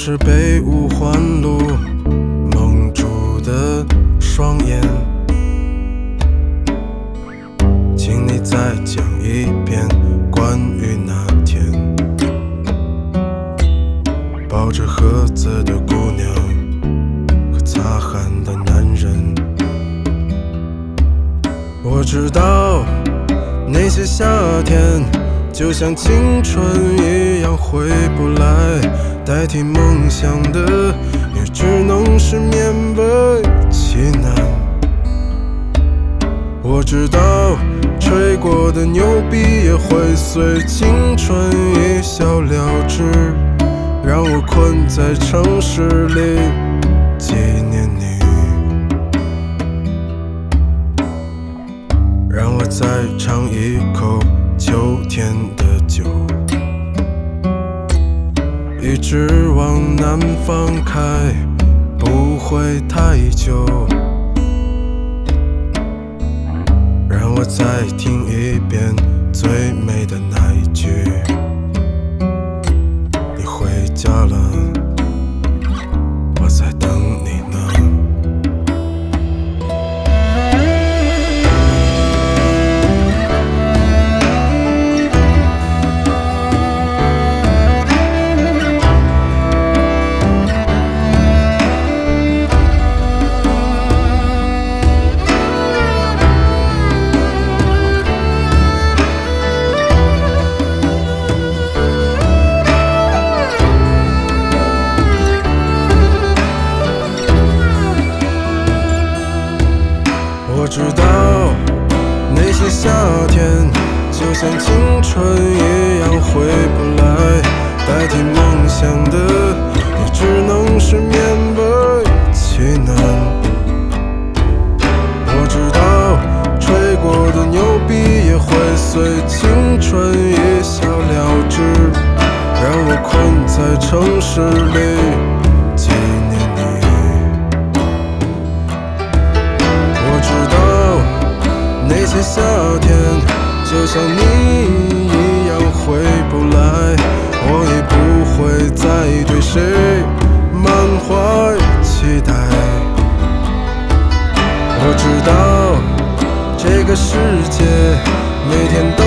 是被五环路蒙住的双眼，请你再讲一遍关于那天抱着盒子的姑娘和擦汗的男人。我知道那些夏天就像青春一样回不来，代替梦想的也只能是勉为其难。我知道吹过的牛逼也会随青春一笑了之，让我困在城市里纪念你，让我再尝一口秋天的酒，一直往南方开，不会太久。让我再听一遍最美的那一句，你回家了，我在等你呢。我知道那些夏天就像青春一样回不来，代替梦想的也只能是勉为其难。我知道吹过的牛逼也会随青春一笑了之，让我困在城市里纪念你。那些夏天就像你一样回不来，我已不会再对谁满怀期待。我知道这个世界每天都